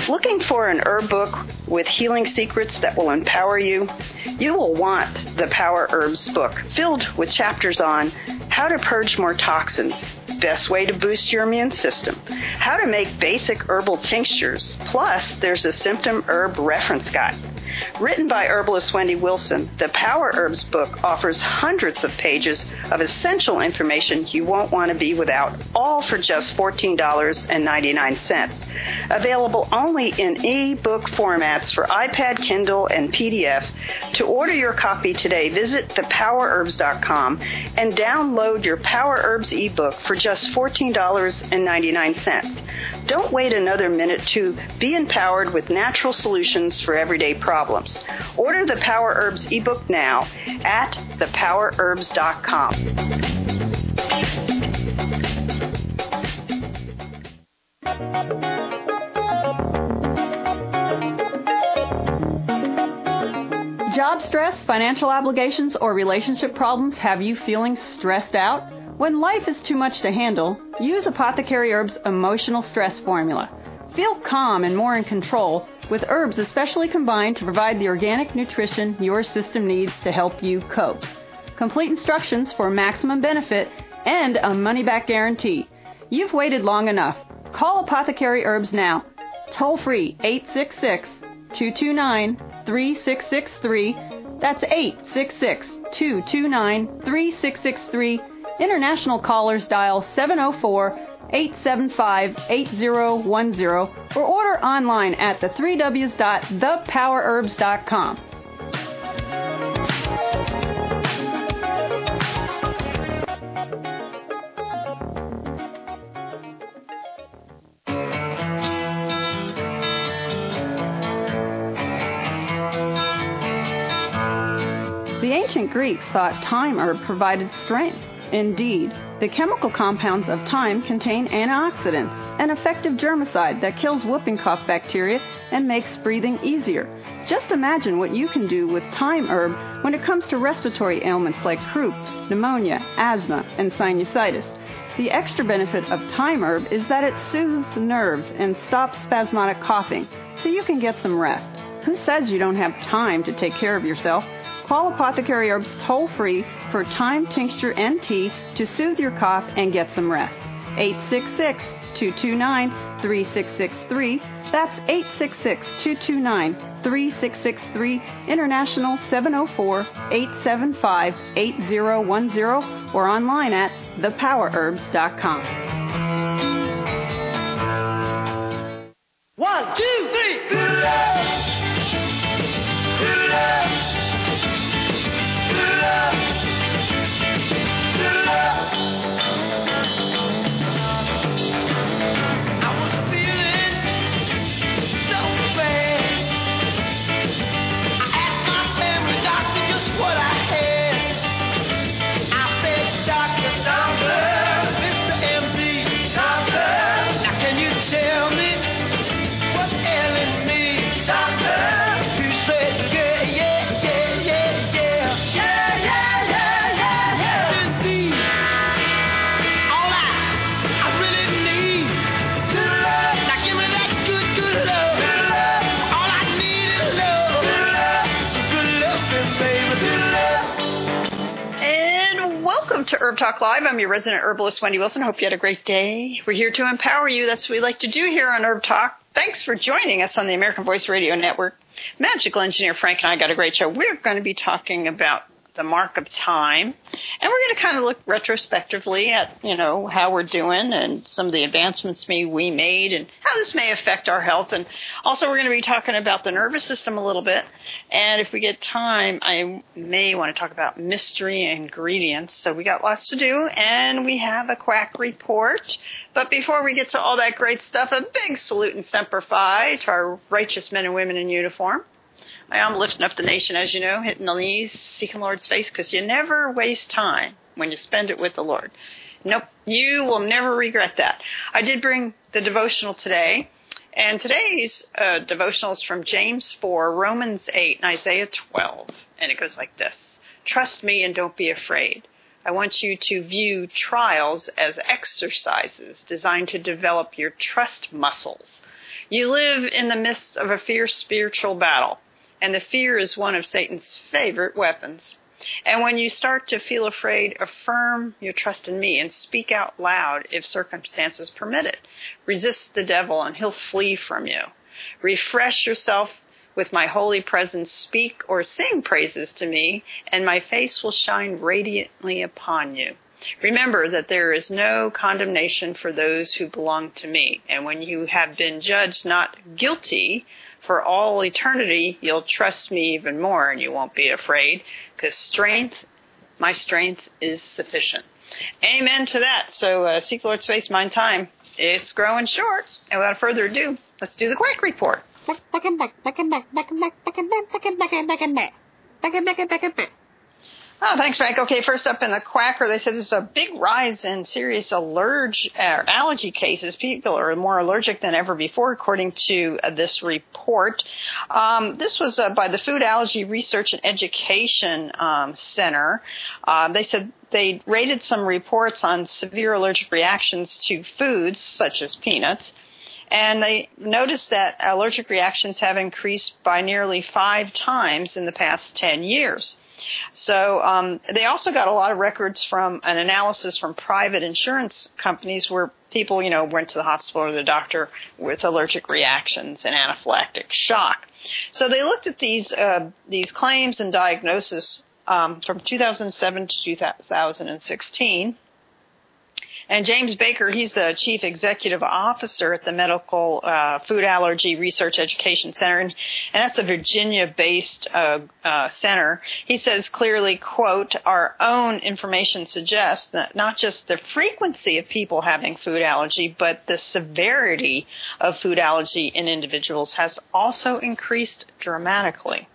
Looking for an herb book with healing secrets that will empower you? You will want the Power Herbs book, filled with chapters on how to purge more toxins, best way to boost your immune system, how to make basic herbal tinctures, plus there's a symptom herb reference guide. Written by herbalist Wendy Wilson, the Power Herbs book offers hundreds of pages of essential information you won't want to be without, all for just $14.99. Available only in e-book formats for iPad, Kindle, and PDF. To order your copy today, visit thepowerherbs.com and download your Power Herbs ebook for just $14.99. Don't wait another minute to be empowered with natural solutions for everyday problems. Order the Power Herbs ebook now at thepowerherbs.com. Job stress, financial obligations, or relationship problems have you feeling stressed out? When life is too much to handle, use Apothecary Herbs' emotional stress formula. Feel calm and more in control with herbs especially combined to provide the organic nutrition your system needs to help you cope. Complete instructions for maximum benefit and a money-back guarantee. You've waited long enough. Call Apothecary Herbs now. Toll free 866-229-3663. That's 866-229-3663. International callers dial 704-875-8010 or order online at the3ws.thepowerherbs.com. The ancient Greeks thought thyme herb provided strength. Indeed, the chemical compounds of thyme contain antioxidants, an effective germicide that kills whooping cough bacteria and makes breathing easier. Just imagine what you can do with thyme herb when it comes to respiratory ailments like croup, pneumonia, asthma, and sinusitis. The extra benefit of thyme herb is that it soothes the nerves and stops spasmodic coughing, so you can get some rest. Who says you don't have time to take care of yourself? Call Apothecary Herbs toll-free for thyme tincture and tea to soothe your cough and get some rest. 866-229-3663. That's 866-229-3663. International 704-875-8010 or online at thepowerherbs.com. 1, 2, 3. Good love. Good love. Good love. Good love. I was feeling so bad. I asked my family doctor just what I had. I said, Doctor, Mr. MD, Doctor, now can you tell me what's ailing me, Doctor? He said, indeed. All I really need good love. Now give me that good love. All I need is love. Good love, baby. And welcome to Herb Talk Live. I'm your resident herbalist, Wendy Wilson. Hope you had a great day. We're here to empower you. That's what we like to do here on Herb Talk. Thanks for joining us on the American Voice Radio Network. Magical engineer Frank and I got a great show. We're going to be talking about the mark of time, and we're going to kind of look retrospectively at, how we're doing and some of the advancements we made and how this may affect our health. And also we're going to be talking about the nervous system a little bit. And if we get time, I may want to talk about mystery ingredients. So we got lots to do, and we have a quack report. But before we get to all that great stuff, a big salute and semper fi to our righteous men and women in uniform. I am lifting up the nation, as you know, hitting the knees, seeking Lord's face, because you never waste time when you spend it with the Lord. Nope, you will never regret that. I did bring the devotional today, and today's devotional is from James 4, Romans 8, and Isaiah 12, and it goes like this. Trust me and don't be afraid. I want you to view trials as exercises designed to develop your trust muscles. You live in the midst of a fierce spiritual battle, and the fear is one of Satan's favorite weapons. And when you start to feel afraid, affirm your trust in me and speak out loud if circumstances permit it. Resist the devil and he'll flee from you. Refresh yourself with my holy presence. Speak or sing praises to me, and my face will shine radiantly upon you. Remember that there is no condemnation for those who belong to me. And when you have been judged not guilty for all eternity, you'll trust me even more and you won't be afraid, because my strength is sufficient. Amen to that. So Seek the Lord's face, mine time. It's growing short. And without further ado, let's do the Quack Report. Oh, thanks, Frank. Okay, first up in the Quacker, they said there's a big rise in serious allergy cases. People are more allergic than ever before, according to this report. This was by the Food Allergy Research and Education Center. They said they rated some reports on severe allergic reactions to foods, such as peanuts. And they noticed that allergic reactions have increased by nearly 5 times in the past 10 years. So they also got a lot of records from an analysis from private insurance companies where people, went to the hospital or the doctor with allergic reactions and anaphylactic shock. So they looked at these claims and diagnosis from 2007 to 2016. And James Baker, he's the chief executive officer at the Medical Food Allergy Research Education Center, and that's a Virginia-based center. He says clearly, quote, our own information suggests that not just the frequency of people having food allergy, but the severity of food allergy in individuals has also increased dramatically.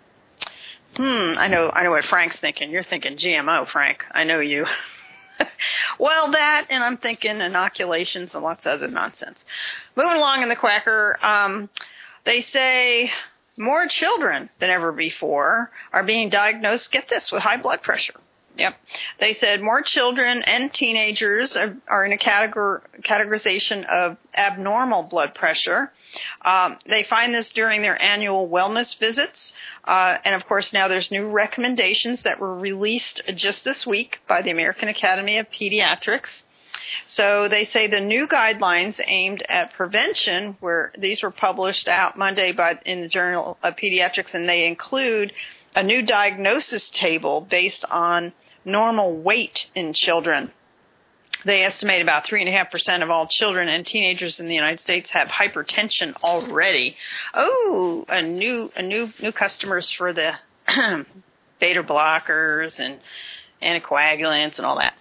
I know what Frank's thinking. You're thinking GMO, Frank. I know you. Well, that, and I'm thinking inoculations and lots of other nonsense. Moving along in the Quacker, they say more children than ever before are being diagnosed, get this, with high blood pressure. Yep. They said more children and teenagers are in a categorization of abnormal blood pressure. They find this during their annual wellness visits. And, of course, now there's new recommendations that were released just this week by the American Academy of Pediatrics. So they say the new guidelines aimed at prevention, where these were published out Monday in the Journal of Pediatrics, and they include a new diagnosis table based on normal weight in children. They estimate about 3.5% of all children and teenagers in the United States have hypertension already. Oh, a new customers for the beta blockers and anticoagulants and all that.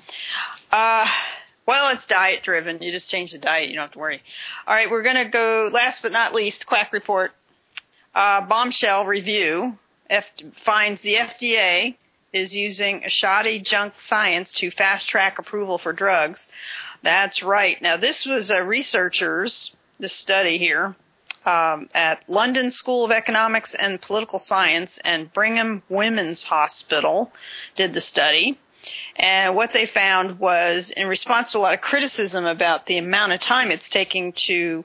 Well, it's diet driven. You just change the diet. You don't have to worry. All right, we're going to go last but not least, Quack Report. Bombshell review finds the FDA is using shoddy junk science to fast-track approval for drugs. That's right. Now, this was researchers, this study here, at London School of Economics and Political Science and Brigham Women's Hospital did the study. And what they found was, in response to a lot of criticism about the amount of time it's taking to,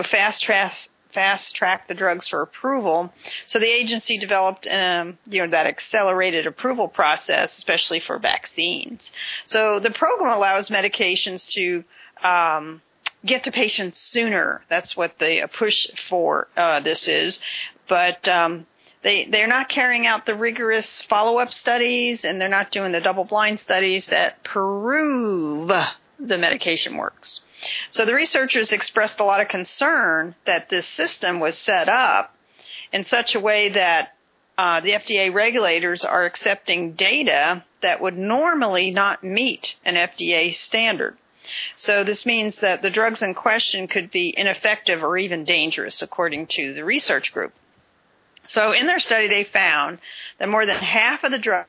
fast-track the drugs for approval. So the agency developed, that accelerated approval process, especially for vaccines. So the program allows medications to get to patients sooner. That's what the push for this is. But they're not carrying out the rigorous follow-up studies, and they're not doing the double-blind studies that prove the medication works. So the researchers expressed a lot of concern that this system was set up in such a way that the FDA regulators are accepting data that would normally not meet an FDA standard. So this means that the drugs in question could be ineffective or even dangerous, according to the research group. So in their study, they found that more than half of the drugs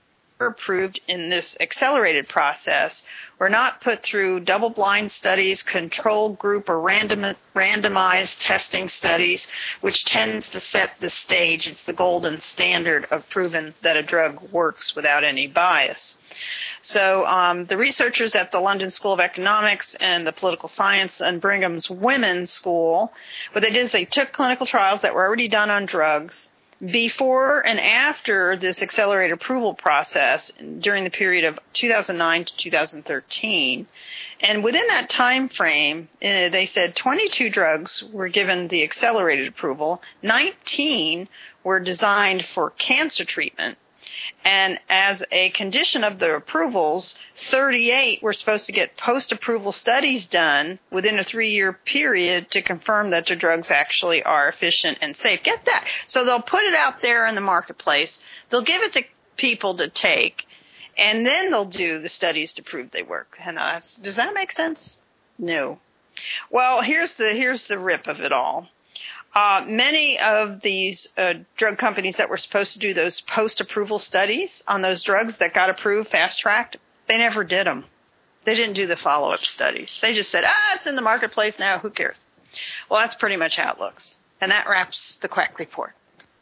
approved in this accelerated process were not put through double-blind studies, control group, or randomized testing studies, which tends to set the stage. It's the golden standard of proving that a drug works without any bias. So the researchers at the London School of Economics and the Political Science and Brigham's Women's School, what they did is they took clinical trials that were already done on drugs before and after this accelerated approval process during the period of 2009 to 2013. And within that time frame, they said 22 drugs were given the accelerated approval, 19 were designed for cancer treatment, and as a condition of the approvals, 38 were supposed to get post-approval studies done within a 3-year period to confirm that the drugs actually are efficient and safe. Get that? So they'll put it out there in the marketplace. They'll give it to people to take, and then they'll do the studies to prove they work. And does that make sense? No. Well, here's the rip of it all. Many of these drug companies that were supposed to do those post-approval studies on those drugs that got approved, fast-tracked, they never did them. They didn't do the follow-up studies. They just said, it's in the marketplace now, who cares? Well, that's pretty much how it looks. And that wraps the Quack Report.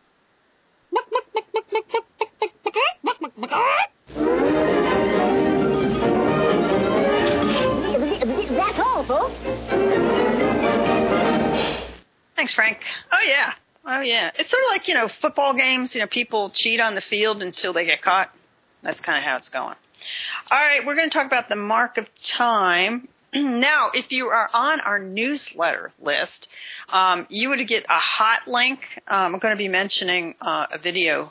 That's all, folks. Thanks, Frank. Oh, yeah. It's sort of like, football games. People cheat on the field until they get caught. That's kind of how it's going. All right, we're going to talk about the mark of time. Now, if you are on our newsletter list, you would get a hot link. I'm going to be mentioning a video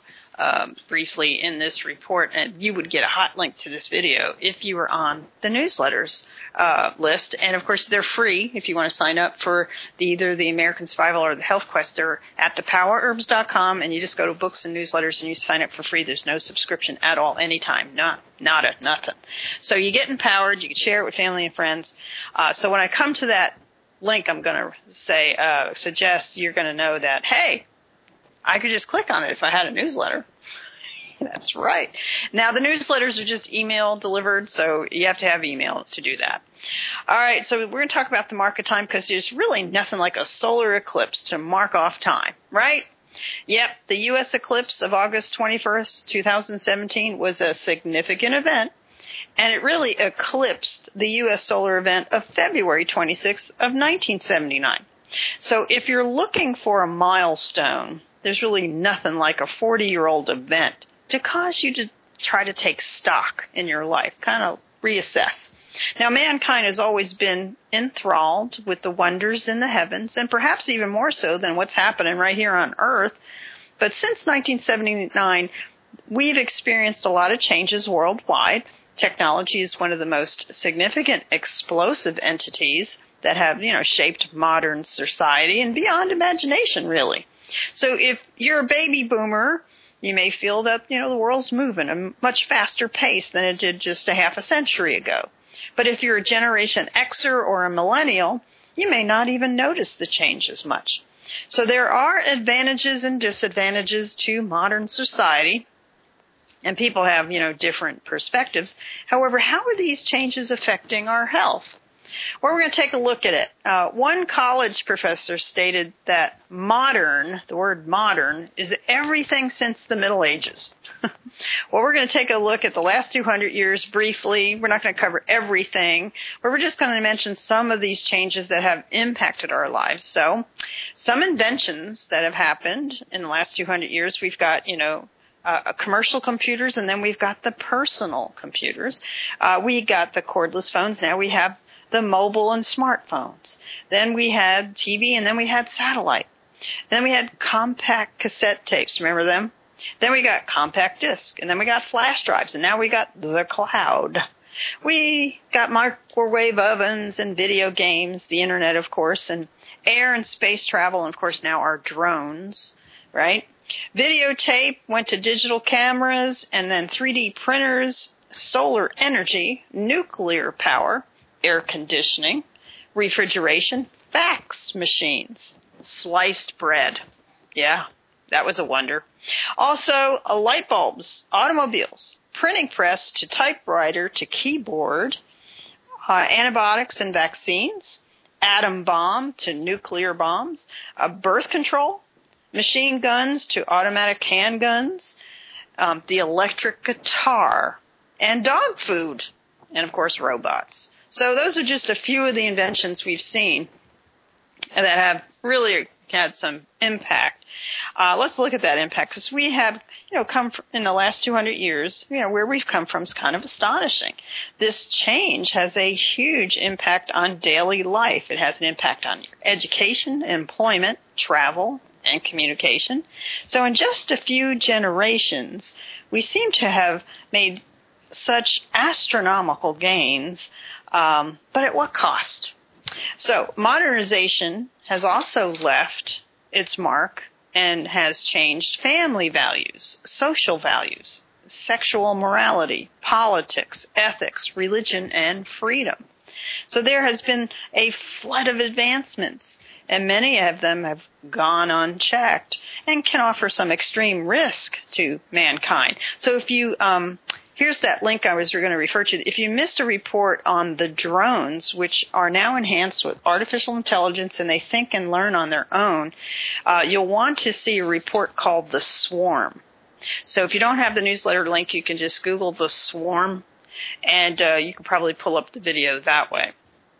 briefly in this report, and you would get a hot link to this video if you were on the newsletters list. And, of course, they're free if you want to sign up for either the American Survival or the Health Quest. They're at thepowerherbs.com, and you just go to books and newsletters, and you sign up for free. There's no subscription at all, anytime. Nothing. So you get empowered. You can share it with family and friends. So when I come to that link, I'm going to suggest you're going to know that, hey, I could just click on it if I had a newsletter. That's right. Now, the newsletters are just email delivered, so you have to have email to do that. All right, so we're going to talk about the mark of time because there's really nothing like a solar eclipse to mark off time, right? Yep, the U.S. eclipse of August 21st, 2017 was a significant event, and it really eclipsed the U.S. solar event of February 26th of 1979. So if you're looking for a milestone, there's really nothing like a 40-year-old event to cause you to try to take stock in your life, kind of reassess. Now, mankind has always been enthralled with the wonders in the heavens, and perhaps even more so than what's happening right here on Earth. But since 1979, we've experienced a lot of changes worldwide. Technology is one of the most significant explosive entities that have, shaped modern society and beyond imagination, really. So if you're a baby boomer, you may feel that, the world's moving at a much faster pace than it did just a half a century ago. But if you're a Generation Xer or a millennial, you may not even notice the change as much. So there are advantages and disadvantages to modern society, and people have, different perspectives. However, how are these changes affecting our health? Well, we're going to take a look at it. One college professor stated that the word modern, is everything since the Middle Ages. Well, we're going to take a look at the last 200 years briefly. We're not going to cover everything, but we're just going to mention some of these changes that have impacted our lives. So some inventions that have happened in the last 200 years, we've got, commercial computers, and then we've got the personal computers. We got the cordless phones. Now we have the mobile and smartphones. Then we had TV, and then we had satellite. Then we had compact cassette tapes. Remember them? Then we got compact disc, and then we got flash drives, and now we got the cloud. We got microwave ovens and video games, the internet, of course, and air and space travel, and, of course, now our drones, right? Videotape went to digital cameras, and then 3D printers, solar energy, nuclear power, air conditioning, refrigeration, fax machines, sliced bread. Yeah, that was a wonder. Also, light bulbs, automobiles, printing press to typewriter to keyboard, antibiotics and vaccines, atom bomb to nuclear bombs, birth control, machine guns to automatic handguns, the electric guitar, and dog food, and, of course, robots. So those are just a few of the inventions we've seen that have really had some impact. Let's look at that impact, because we have, come from, in the last 200 years, where we've come from is kind of astonishing. This change has a huge impact on daily life. It has an impact on your education, employment, travel, and communication. So in just a few generations, we seem to have made such astronomical gains, but at what cost? So modernization has also left its mark and has changed family values, social values, sexual morality, politics, ethics, religion, and freedom. So there has been a flood of advancements, and many of them have gone unchecked and can offer some extreme risk to mankind. So if you here's that link I was going to refer to. If you missed a report on the drones, which are now enhanced with artificial intelligence and they think and learn on their own, you'll want to see a report called The Swarm. So if you don't have the newsletter link, you can just Google The Swarm, and you can probably pull up the video that way.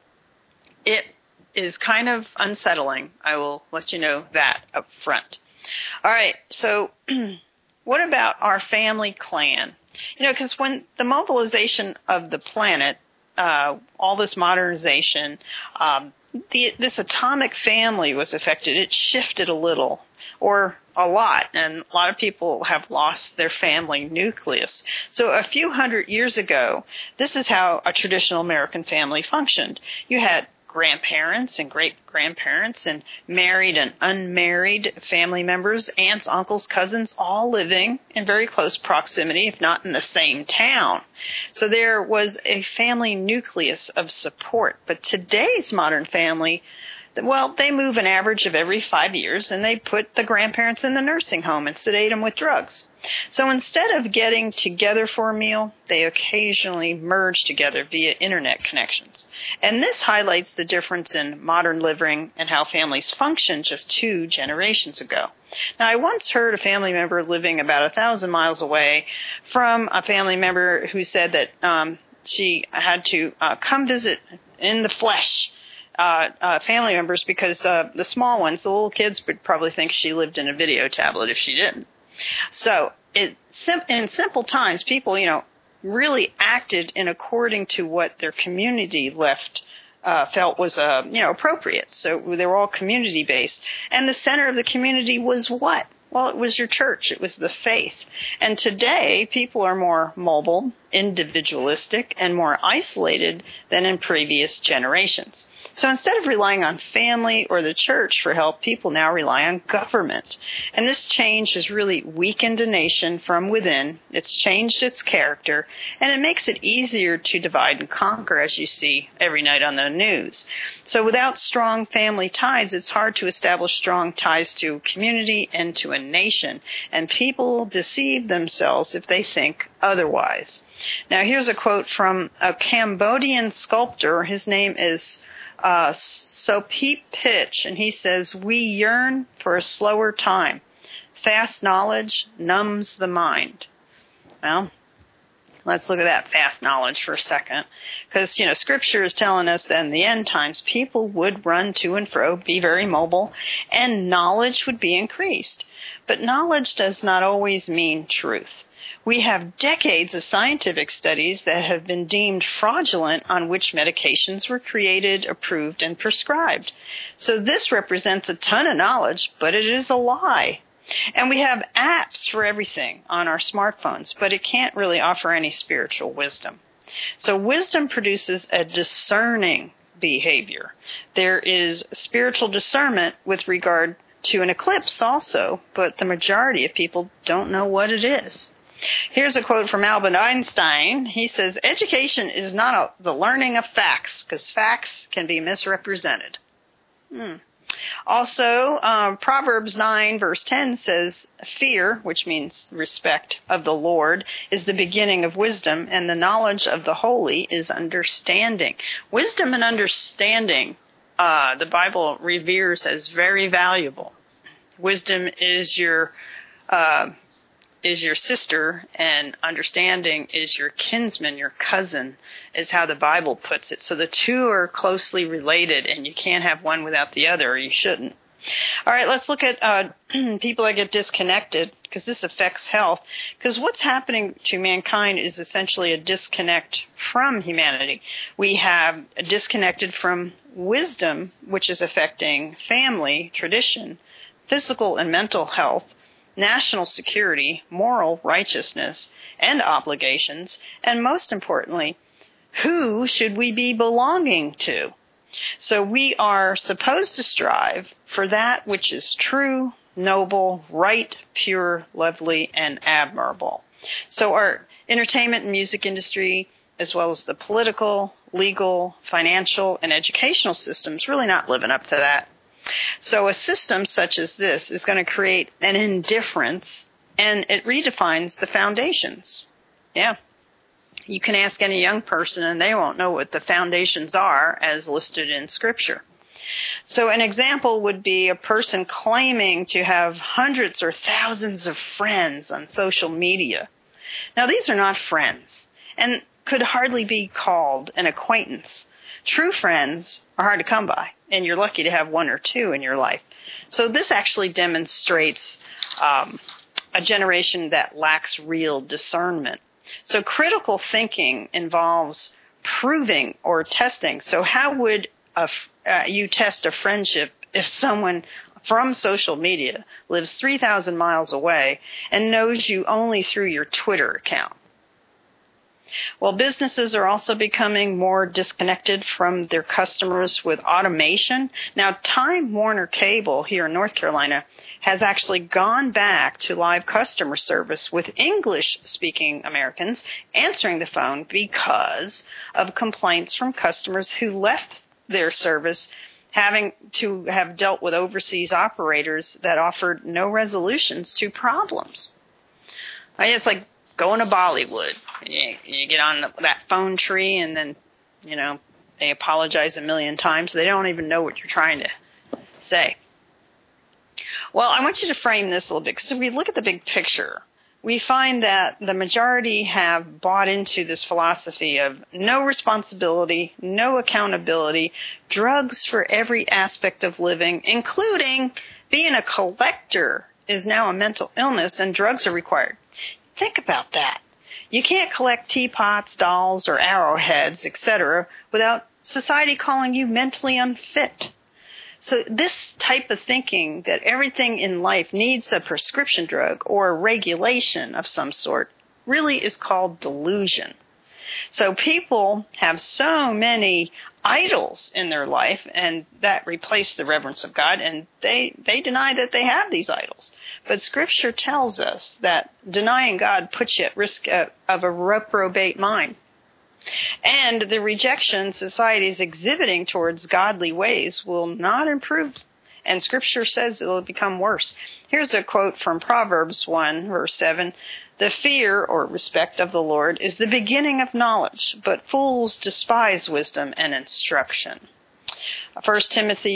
It is kind of unsettling. I will let you know that up front. All right, so what about our family clan? Because when the mobilization of the planet, all this modernization, this atomic family was affected. It shifted a little, or a lot, and a lot of people have lost their family nucleus. So a few hundred years ago, this is how a traditional American family functioned. You had grandparents and great-grandparents and married and unmarried family members, aunts, uncles, cousins, all living in very close proximity, if not in the same town. So there was a family nucleus of support. But today's modern family, well, they move an average of every 5 years, and they put the grandparents in the nursing home and sedate them with drugs. So instead of getting together for a meal, they occasionally merge together via internet connections. And this highlights the difference in modern living and how families functioned just 2 generations ago. Now, I once heard a family member living about 1,000 miles away from a family member who said that she had to come visit in the flesh family members because the small ones, the little kids, would probably think she lived in a video tablet if she didn't. So in simple times, people, really acted in according to what their community felt was, appropriate. So they were all community-based. And the center of the community was what? Well, it was your church. It was the faith. And today, people are more mobile, individualistic, and more isolated than in previous generations. So instead of relying on family or the church for help, people now rely on government. And this change has really weakened a nation from within. It's changed its character, and it makes it easier to divide and conquer, as you see every night on the news. So without strong family ties, it's hard to establish strong ties to community and to a nation. And people deceive themselves if they think otherwise. Now, here's a quote from a Cambodian sculptor. His name is Sophie Pitch, and he says, "We yearn for a slower time. Fast knowledge numbs the mind." Well, let's look at that fast knowledge for a second, because, Scripture is telling us that in the end times, people would run to and fro, be very mobile, and knowledge would be increased. But knowledge does not always mean truth. We have decades of scientific studies that have been deemed fraudulent on which medications were created, approved, and prescribed. So this represents a ton of knowledge, but it is a lie. And we have apps for everything on our smartphones, but it can't really offer any spiritual wisdom. So wisdom produces a discerning behavior. There is spiritual discernment with regard to an eclipse also, but the majority of people don't know what it is. Here's a quote from Albert Einstein. He says, "Education is not the learning of facts, because facts can be misrepresented." Also, Proverbs 9 verse 10 says, fear, which means respect of the Lord, is the beginning of wisdom, and the knowledge of the holy is understanding. Wisdom and understanding, the Bible reveres as very valuable. Wisdom is your sister, and understanding is your kinsman, your cousin, is how the Bible puts it. So the two are closely related, and you can't have one without the other, or you shouldn't. All right, let's look at people that get disconnected, because this affects health. Because what's happening to mankind is essentially a disconnect from humanity. We have disconnected from wisdom, which is affecting family, tradition, physical and mental health, national security, moral righteousness, and obligations, and most importantly, who should we be belonging to? So we are supposed to strive for that which is true, noble, right, pure, lovely, and admirable. So our entertainment and music industry, as well as the political, legal, financial, and educational systems, really not living up to that. So a system such as this is going to create an indifference, and it redefines the foundations. Yeah. You can ask any young person, and they won't know what the foundations are as listed in Scripture. So an example would be a person claiming to have hundreds or thousands of friends on social media. Now, these are not friends, and could hardly be called an acquaintance. True friends are hard to come by, and you're lucky to have one or two in your life. So this actually demonstrates a generation that lacks real discernment. So critical thinking involves proving or testing. So how would you test a friendship if someone from social media lives 3,000 miles away and knows you only through your Twitter account? Well, businesses are also becoming more disconnected from their customers with automation. Now, Time Warner Cable here in North Carolina has actually gone back to live customer service with English-speaking Americans answering the phone because of complaints from customers who left their service having to have dealt with overseas operators that offered no resolutions to problems. It's like going to Bollywood. You get on that phone tree, and then, they apologize a million times. They don't even know what you're trying to say. Well, I want you to frame this a little bit, because if we look at the big picture, we find that the majority have bought into this philosophy of no responsibility, no accountability, drugs for every aspect of living, including being a collector is now a mental illness, and drugs are required. Think about that. You can't collect teapots, dolls, or arrowheads, etc., without society calling you mentally unfit. So this type of thinking that everything in life needs a prescription drug or a regulation of some sort really is called delusion. So people have so many idols in their life, and that replace the reverence of God, and they deny that they have these idols. But Scripture tells us that denying God puts you at risk of a reprobate mind. And the rejection society is exhibiting towards godly ways will not improve, and Scripture says it will become worse. Here's a quote from Proverbs 1, verse 7. The fear or respect of the Lord is the beginning of knowledge, but fools despise wisdom and instruction. 1 Timothy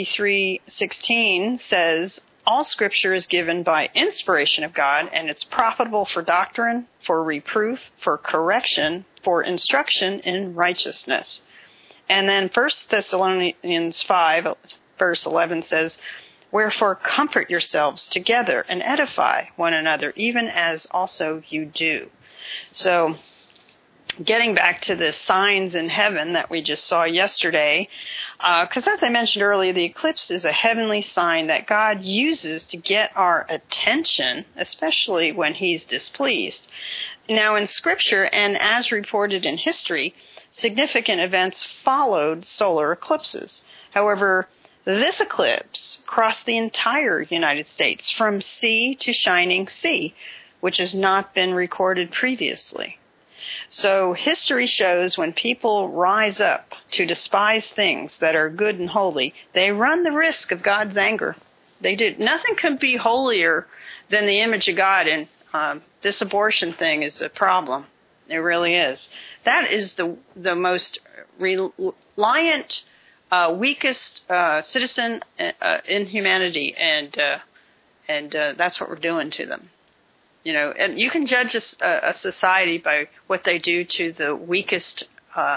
3:16 says, all Scripture is given by inspiration of God, and it's profitable for doctrine, for reproof, for correction, for instruction in righteousness. And then 1 Thessalonians 5, verse 11 says, wherefore comfort yourselves together and edify one another, even as also you do. So, getting back to the signs in heaven that we just saw yesterday, because as I mentioned earlier, the eclipse is a heavenly sign that God uses to get our attention, especially when He's displeased. Now, in Scripture, and as reported in history, significant events followed solar eclipses. However, this eclipse crossed the entire United States from sea to shining sea, which has not been recorded previously. So history shows when people rise up to despise things that are good and holy, they run the risk of God's anger. They do. Nothing can be holier than the image of God, and this abortion thing is a problem. It really is. That is the most reliant, weakest citizen in humanity, and that's what we're doing to them. You know, and you can judge a society by what they do to the weakest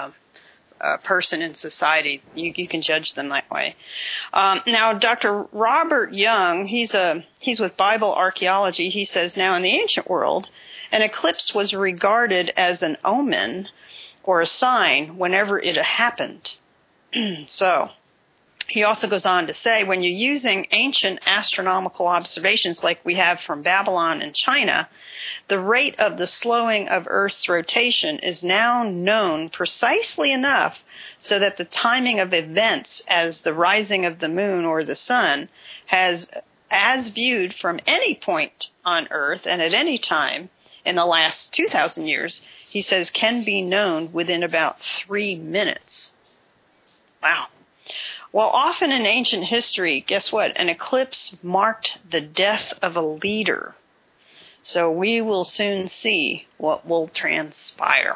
person in society. You can judge them that way. Now, Dr. Robert Young, he's with Bible Archaeology. He says, now in the ancient world, an eclipse was regarded as an omen or a sign whenever it happened. So, he also goes on to say, when you're using ancient astronomical observations like we have from Babylon and China, the rate of the slowing of Earth's rotation is now known precisely enough so that the timing of events as the rising of the moon or the sun has, as viewed from any point on Earth and at any time in the last 2,000 years, he says, can be known within about 3 minutes. Wow. Well, often in ancient history, guess what? An eclipse marked the death of a leader. So we will soon see what will transpire.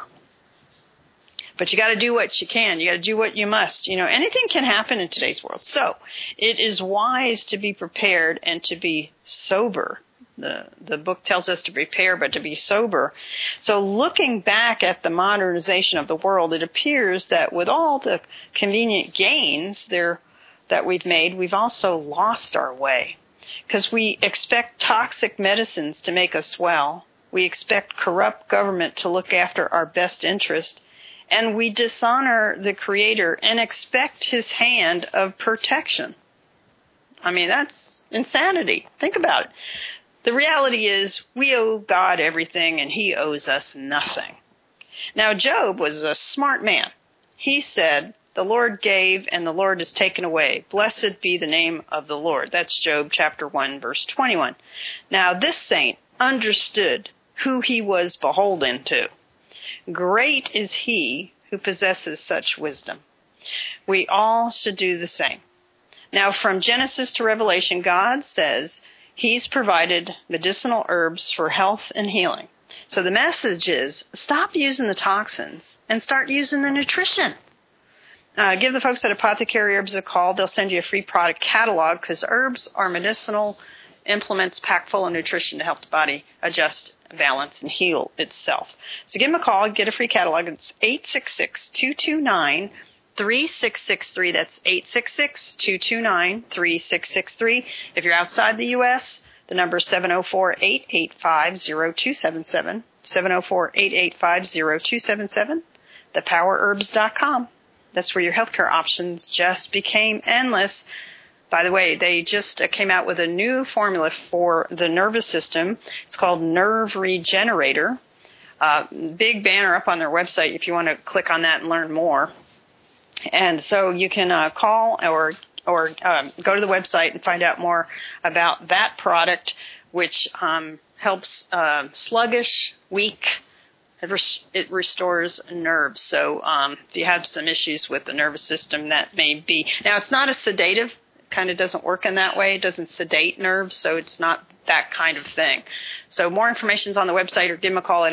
But you got to do what you can. You got to do what you must. You know, anything can happen in today's world. So it is wise to be prepared and to be sober. The book tells us to prepare, but to be sober. So looking back at the modernization of the world, it appears that with all the convenient gains that we've made, we've also lost our way. Because we expect toxic medicines to make us well. We expect corrupt government to look after our best interest. And we dishonor the Creator and expect His hand of protection. I mean, that's insanity. Think about it. The reality is we owe God everything and He owes us nothing. Now, Job was a smart man. He said, the Lord gave and the Lord has taken away. Blessed be the name of the Lord. That's Job chapter 1, verse 21. Now, this saint understood who he was beholden to. Great is he who possesses such wisdom. We all should do the same. Now, from Genesis to Revelation, God says He's provided medicinal herbs for health and healing. So the message is, stop using the toxins and start using the nutrition. Give the folks at Apothecary Herbs a call. They'll send you a free product catalog because herbs are medicinal implements packed full of nutrition to help the body adjust, balance, and heal itself. So give them a call. Get a free catalog. It's 866-229-3663. That's 866-229-3663. If you're outside the U.S., the number is 704-885-0277. 704-885-0277. thepowerherbs.com. That's where your healthcare options just became endless. By the way, they just came out with a new formula for the nervous system. It's called Nerve Regenerator. Big banner up on their website if you want to click on that and learn more. And so you can call or go to the website and find out more about that product, which helps sluggish, weak. It restores nerves. So if you have some issues with the nervous system, that may be. Now, it's not a sedative. It kind of doesn't work in that way. It doesn't sedate nerves, so it's not that kind of thing. So more information is on the website, or give them a call at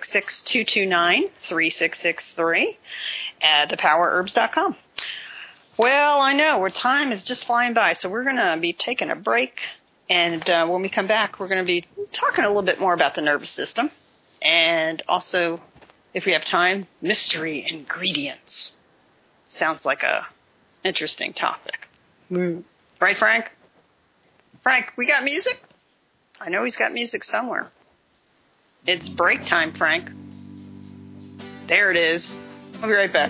866-229-3663 at thepowerherbs.com. Well, I know our time is just flying by, so we're going to be taking a break. And when we come back, we're going to be talking a little bit more about the nervous system. And also, if we have time, mystery ingredients. Sounds like a interesting topic. Right, Frank? Frank, we got music? I know he's got music somewhere. It's break time, Frank. There it is. I'll be right back.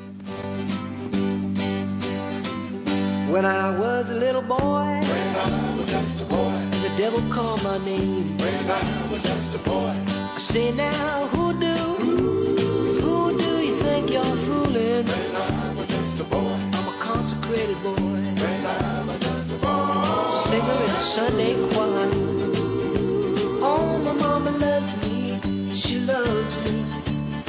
When I was a little boy, the devil called my name. When I was just a boy, I say now, who do you think you're fooling? When I was just a boy, I'm a consecrated boy. When I was just a boy, singer in a Sunday choir. Oh, my mama loves me, she loves me.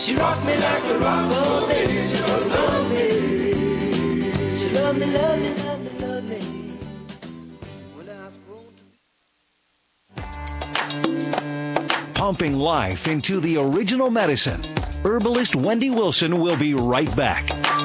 She rocked me like a rock, oh baby. She loved me. She loved me, loved me, loved me, loved me. When I was grown to... Pumping life into the original medicine. Herbalist Wendy Wilson will be right back.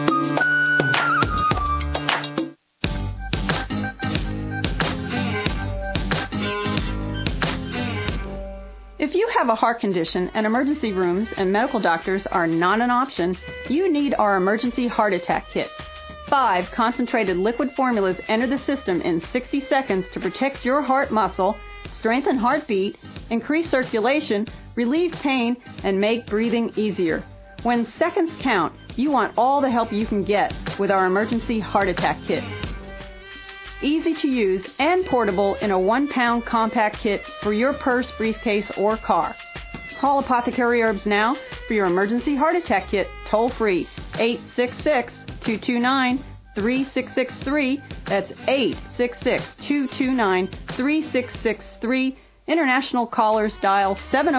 If you have a heart condition and emergency rooms and medical doctors are not an option, you need our Emergency Heart Attack Kit. 5 concentrated liquid formulas enter the system in 60 seconds to protect your heart muscle, strengthen heartbeat, increase circulation, relieve pain, and make breathing easier. When seconds count, you want all the help you can get with our Emergency Heart Attack Kit. Easy to use and portable in a 1-pound compact kit for your purse, briefcase, or car. Call Apothecary Herbs now for your Emergency Heart Attack Kit toll free 866-229-3663. That's 866-229-3663. International callers dial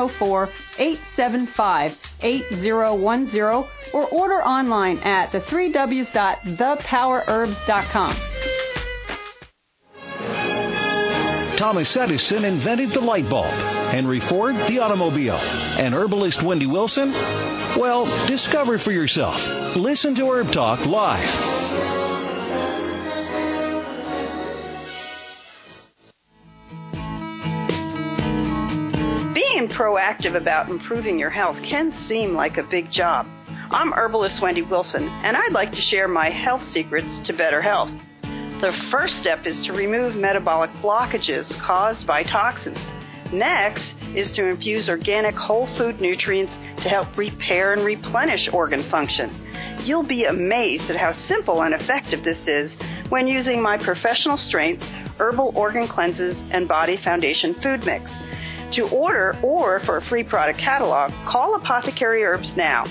704-875-8010 or order online at the3ws.thepowerherbs.com. Thomas Edison invented the light bulb, Henry Ford the automobile, and herbalist Wendy Wilson? Well, discover for yourself. Listen to Herb Talk live. Being proactive about improving your health can seem like a big job. I'm herbalist Wendy Wilson, and I'd like to share my health secrets to better health. The first step is to remove metabolic blockages caused by toxins. Next is to infuse organic whole food nutrients to help repair and replenish organ function. You'll be amazed at how simple and effective this is when using my professional strength herbal organ cleanses and body foundation food mix. To order or for a free product catalog, call Apothecary Herbs now,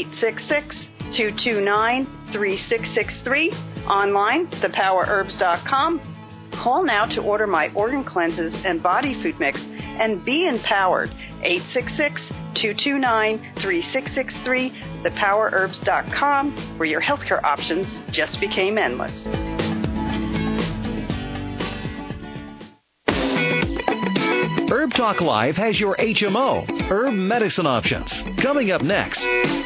866-229-3663. Online, thepowerherbs.com. Call now to order my organ cleanses and body food mix and be empowered. 866-229-3663, thepowerherbs.com, where your healthcare options just became endless. Herb Talk Live has your HMO, herb medicine options. Coming up next.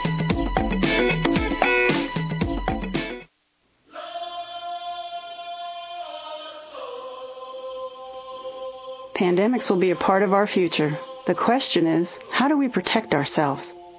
Pandemics will be a part of our future. The question is, how do we protect ourselves?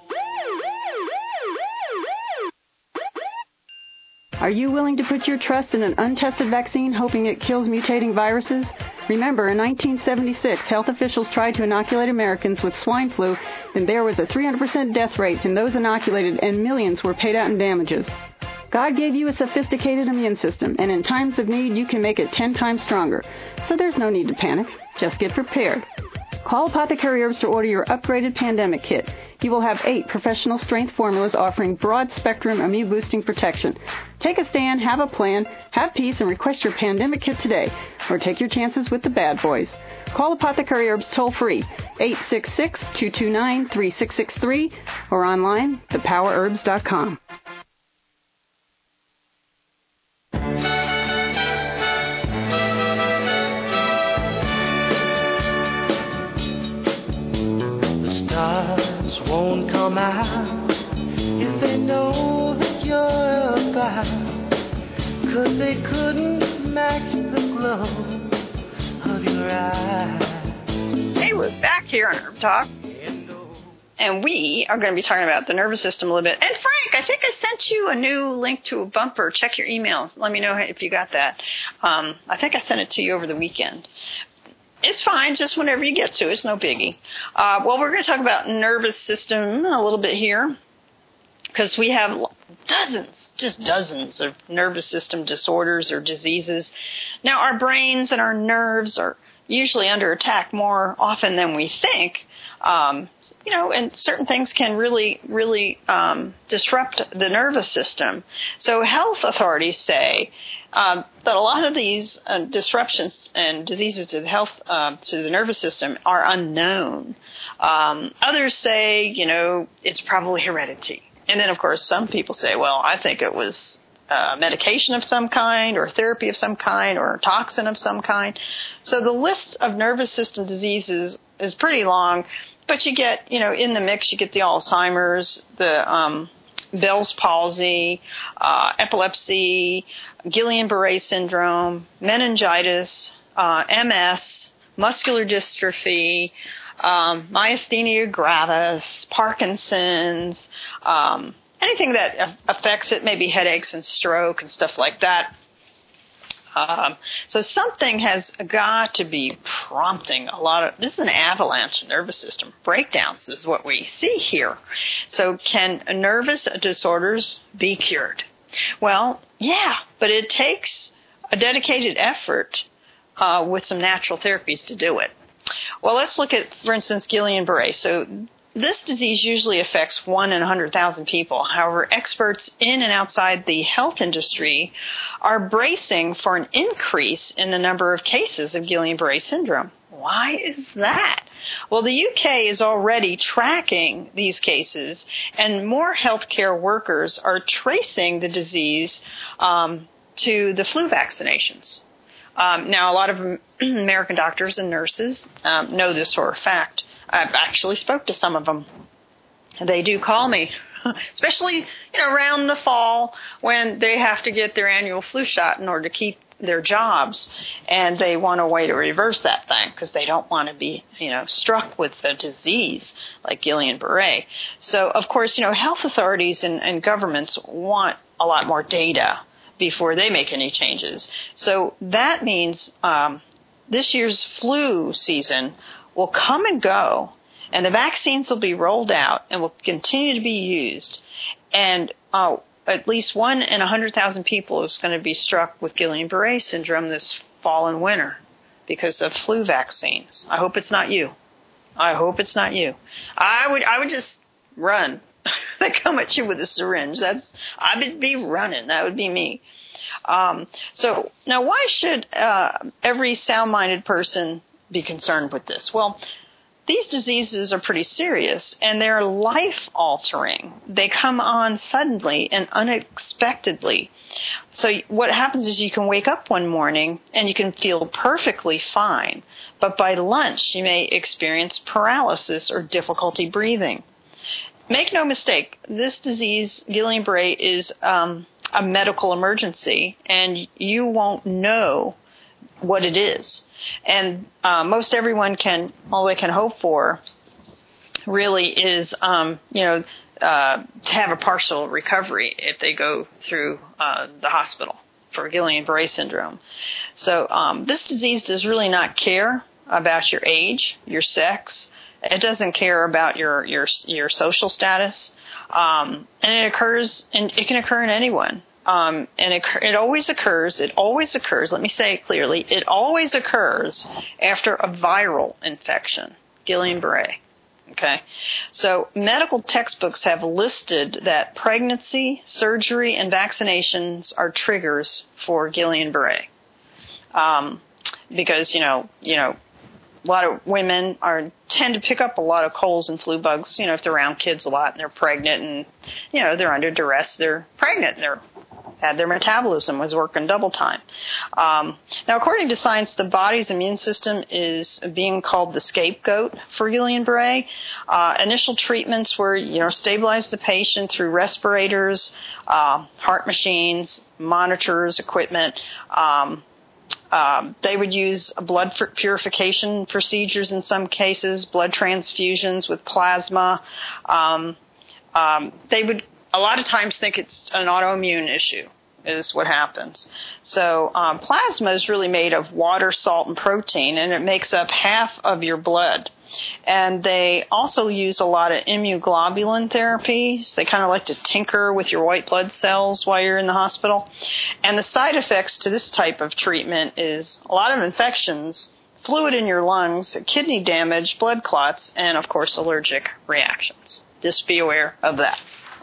Are you willing to put your trust in an untested vaccine hoping it kills mutating viruses? Remember, in 1976, health officials tried to inoculate Americans with swine flu, and there was a 300% death rate in those inoculated, and millions were paid out in damages. God gave you a sophisticated immune system, and in times of need, you can make it 10 times stronger. So there's no need to panic. Just get prepared. Call Apothecary Herbs to order your upgraded pandemic kit. You will have 8 professional strength formulas offering broad-spectrum immune-boosting protection. Take a stand, have a plan, have peace, and request your pandemic kit today, or take your chances with the bad boys. Call Apothecary Herbs toll-free, 866-229-3663, or online, thepowerherbs.com. Stars won't come out if they know that you're about, 'cause they couldn't match the glow of your eyes. Hey, we're back here on Herb Talk, and we are going to be talking about the nervous system a little bit. And Frank, I think I sent you a new link to a bumper. Check your emails. Let me know if you got that. I think I sent it to you over the weekend. It's fine, just whenever you get to it. It's no biggie. Well, we're going to talk about nervous system a little bit here, because we have dozens of nervous system disorders or diseases. Now, our brains and our nerves are usually under attack more often than we think. And certain things can really disrupt the nervous system. So health authorities say that a lot of these disruptions and diseases to the health, to the nervous system are unknown. Others say, it's probably heredity. And then, of course, some people say, well, I think it was medication of some kind or therapy of some kind or toxin of some kind. So the list of nervous system diseases is pretty long, but you get, in the mix, you get the Alzheimer's, the Bell's palsy, epilepsy, Guillain-Barré syndrome, meningitis, MS, muscular dystrophy, myasthenia gravis, Parkinson's, anything that affects it, maybe headaches and stroke and stuff like that. So something has got to be prompting this is an avalanche of nervous system breakdowns is what we see here. So can nervous disorders be cured? Well, yeah, but it takes a dedicated effort with some natural therapies to do it. Well, let's look at, for instance, Guillain-Barré. So this disease usually affects 1 in 100,000 people. However, experts in and outside the health industry are bracing for an increase in the number of cases of Guillain-Barré syndrome. Why is that? Well, the UK is already tracking these cases, and more healthcare workers are tracing the disease to the flu vaccinations. Now, a lot of American doctors and nurses know this for a fact. I've actually spoke to some of them. They do call me, especially around the fall when they have to get their annual flu shot in order to keep their jobs, and they want a way to reverse that thing because they don't want to be struck with a disease like Guillain-Barré. So, of course, health authorities and governments want a lot more data before they make any changes. So that means this year's flu season will come and go, and the vaccines will be rolled out and will continue to be used. And at least 1 in 100,000 people is going to be struck with Guillain-Barré syndrome this fall and winter because of flu vaccines. I hope it's not you. I hope it's not you. I would just run. They come at you with a syringe. I would be running. That would be me. So now, why should every sound-minded person be concerned with this? Well, these diseases are pretty serious, and they're life-altering. They come on suddenly and unexpectedly. So what happens is you can wake up one morning and you can feel perfectly fine, but by lunch you may experience paralysis or difficulty breathing. Make no mistake, this disease, Guillain-Barré, is a medical emergency, and you won't know what it is. And most everyone all they can hope for really is, to have a partial recovery if they go through the hospital for Guillain-Barré syndrome. So this disease does really not care about your age, your sex. It doesn't care about your social status, and it can occur in anyone. And it always occurs. Let me say it clearly. It always occurs after a viral infection, Guillain-Barré. Okay, so medical textbooks have listed that pregnancy, surgery, and vaccinations are triggers for Guillain-Barré, because a lot of women tend to pick up a lot of colds and flu bugs, if they're around kids a lot and they're pregnant and, they're under duress, they're pregnant and their metabolism was working double time. Now, according to science, the body's immune system is being called the scapegoat for Guillain-Barré. Initial treatments were, stabilize the patient through respirators, heart machines, monitors, equipment. They would use blood purification procedures in some cases, blood transfusions with plasma. They would a lot of times think it's an autoimmune issue is what happens. So plasma is really made of water, salt, and protein, and it makes up half of your blood. And they also use a lot of immunoglobulin therapies. They kind of like to tinker with your white blood cells while you're in the hospital. And the side effects to this type of treatment is a lot of infections, fluid in your lungs, kidney damage, blood clots, and, of course, allergic reactions. Just be aware of that.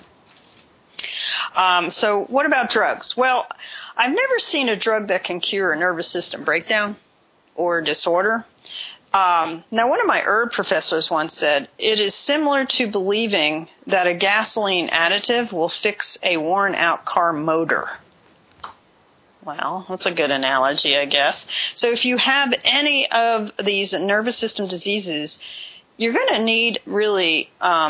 So what about drugs? Well, I've never seen a drug that can cure a nervous system breakdown or disorder. Now, one of my herb professors once said, it is similar to believing that a gasoline additive will fix a worn-out car motor. Well, that's a good analogy, I guess. So if you have any of these nervous system diseases, you're going to need really,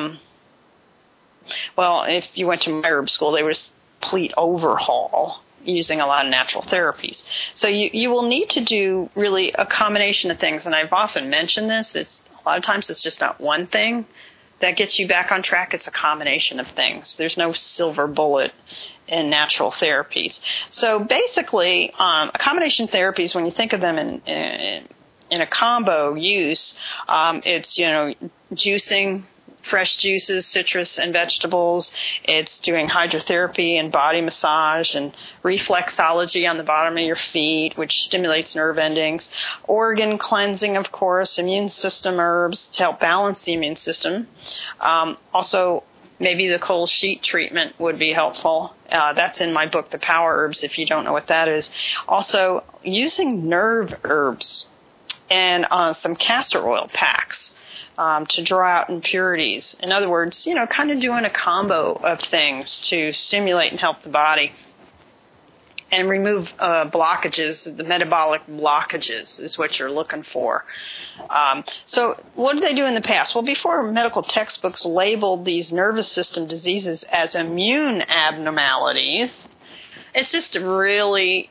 if you went to my herb school, they would complete overhaul using a lot of natural therapies. So you will need to do really a combination of things, and I've often mentioned this. A lot of times it's just not one thing that gets you back on track. It's a combination of things. There's no silver bullet in natural therapies. So basically, a combination of therapies, when you think of them in a combo use, it's, juicing, fresh juices, citrus and vegetables. It's doing hydrotherapy and body massage and reflexology on the bottom of your feet, which stimulates nerve endings. Organ cleansing, of course, immune system herbs to help balance the immune system. Also, maybe the cold sheet treatment would be helpful. That's in my book, The Power Herbs, if you don't know what that is. Also, using nerve herbs and some castor oil packs to draw out impurities. In other words, kind of doing a combo of things to stimulate and help the body and remove blockages. The metabolic blockages is what you're looking for. So what did they do in the past? Well, before medical textbooks labeled these nervous system diseases as immune abnormalities, it's just really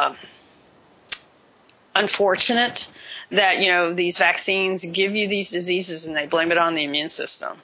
unfortunate that, these vaccines give you these diseases and they blame it on the immune system,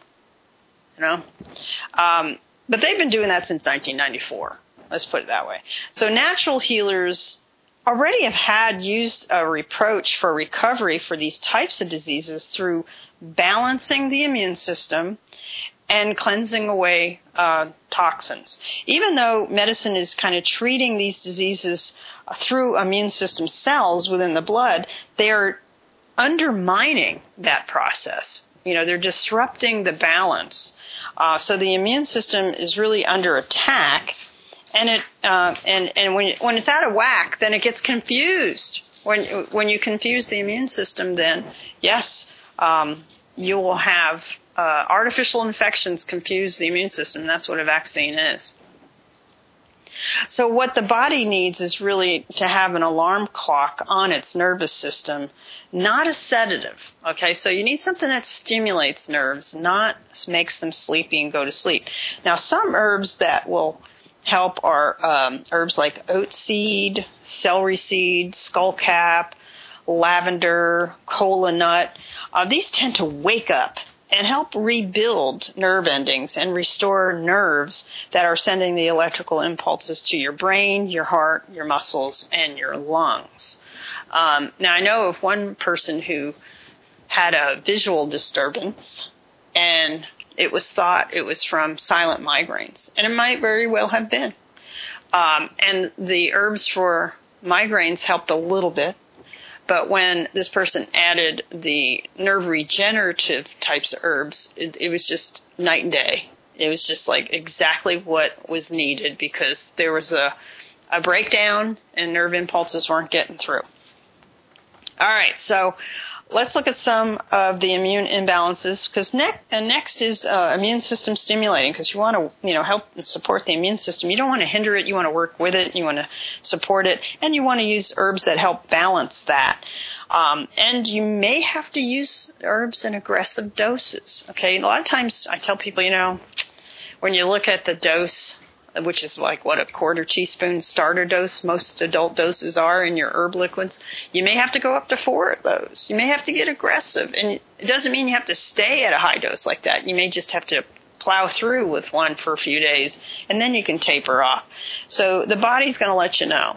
But they've been doing that since 1994. Let's put it that way. So natural healers already have used a approach for recovery for these types of diseases through balancing the immune system and cleansing away toxins. Even though medicine is kind of treating these diseases through immune system cells within the blood, they are undermining that process. They're disrupting the balance. So the immune system is really under attack, and when it's out of whack, then it gets confused. When you confuse the immune system, then yes, you will have artificial infections confuse the immune system. That's what a vaccine is. So what the body needs is really to have an alarm clock on its nervous system, not a sedative. Okay, so you need something that stimulates nerves, not makes them sleepy and go to sleep. Now, some herbs that will help are herbs like oat seed, celery seed, skullcap, lavender, kola nut. These tend to wake up and help rebuild nerve endings and restore nerves that are sending the electrical impulses to your brain, your heart, your muscles, and your lungs. Now, I know of one person who had a visual disturbance, and it was thought it was from silent migraines, and it might very well have been. And the herbs for migraines helped a little bit. But when this person added the nerve regenerative types of herbs, it was just night and day. It was just like exactly what was needed because there was a breakdown and nerve impulses weren't getting through. All right, so let's look at some of the immune imbalances because next is immune system stimulating because you want to help and support the immune system. You don't want to hinder it. You want to work with it. You want to support it. And you want to use herbs that help balance that. And you may have to use herbs in aggressive doses. Okay, a lot of times I tell people, when you look at the dose, which is like what a quarter teaspoon starter dose, most adult doses are in your herb liquids, you may have to go up to 4 of those. You may have to get aggressive. And it doesn't mean you have to stay at a high dose like that. You may just have to plow through with one for a few days, and then you can taper off. So the body's going to let you know.